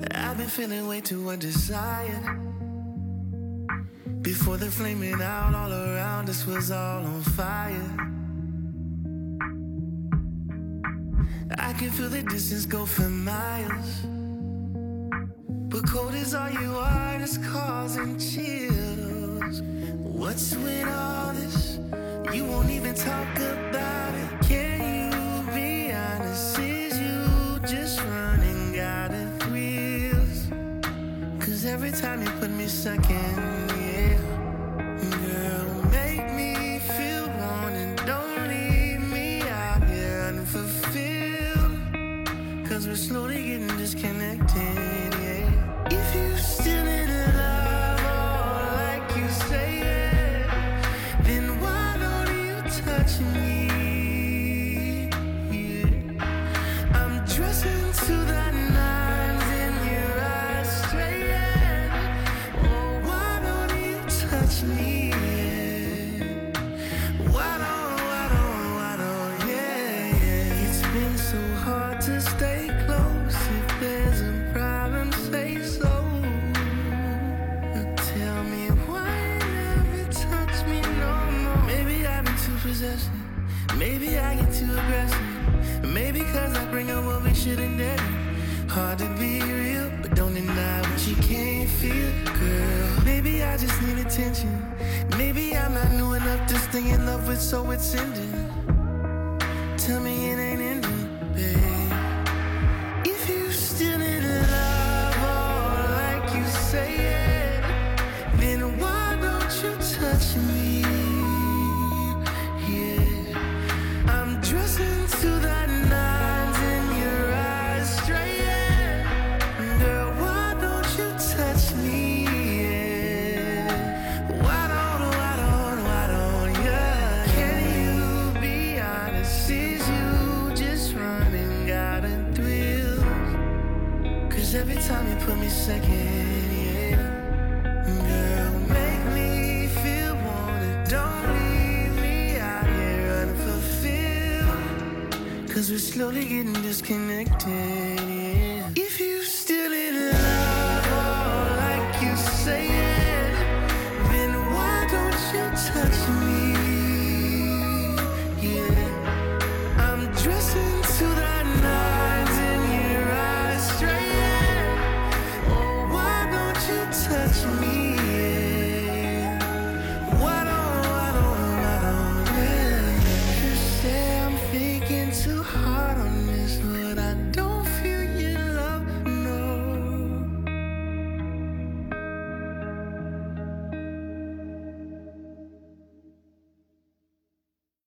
I've been feeling way too undesired. Before the flaming out all around us was all on fire. I can feel the distance go for miles, but cold is all you are, it's causing chills. What's with all this? You won't even talk about it. Can you be honest? Is you just running out of thrills? Cause every time you put me second, yeah. Girl, make me feel wanted. Don't leave me out here unfulfilled. Cause we're slowly getting disconnected, yeah. If you still in love, oh, like you say, yeah, then why don't you touch me? Yeah. I'm dressing to the nines in your eyes straight, yeah. Oh, why don't you touch me? Yeah. Why don't, yeah, yeah. It's been so hard to stay close. If there's a problem, say so. Tell me why you never touch me no more. Maybe I've been too possessive. Maybe I get too aggressive. Maybe cause I bring up what we shouldn't do. Hard to be real, but don't deny what you can't feel, girl. Maybe I just need attention. Maybe I'm not new enough to stay in love with, so it's ending. Tell me it ain't ending, babe. If you still in love, oh, like you say, yeah, then why don't you touch me? Yeah, I'm dressing to the nines in your eyes straight, yeah. Girl, why don't you touch me? Yeah. Why don't, yeah. Can you be honest? Is you just running out of thrills? Cause every time you put me second, yeah. Girl, make me feel wanted. Don't leave me out here unfulfilled. Cause we're slowly getting disconnected, yeah. If you still in love, oh, like you say, yeah, then why don't you touch me? Yeah, I'm dressing to the nines in your eyes straight, yeah. Oh, why don't you touch me? Yeah. Why don't, yeah. You say I'm thinking too hard.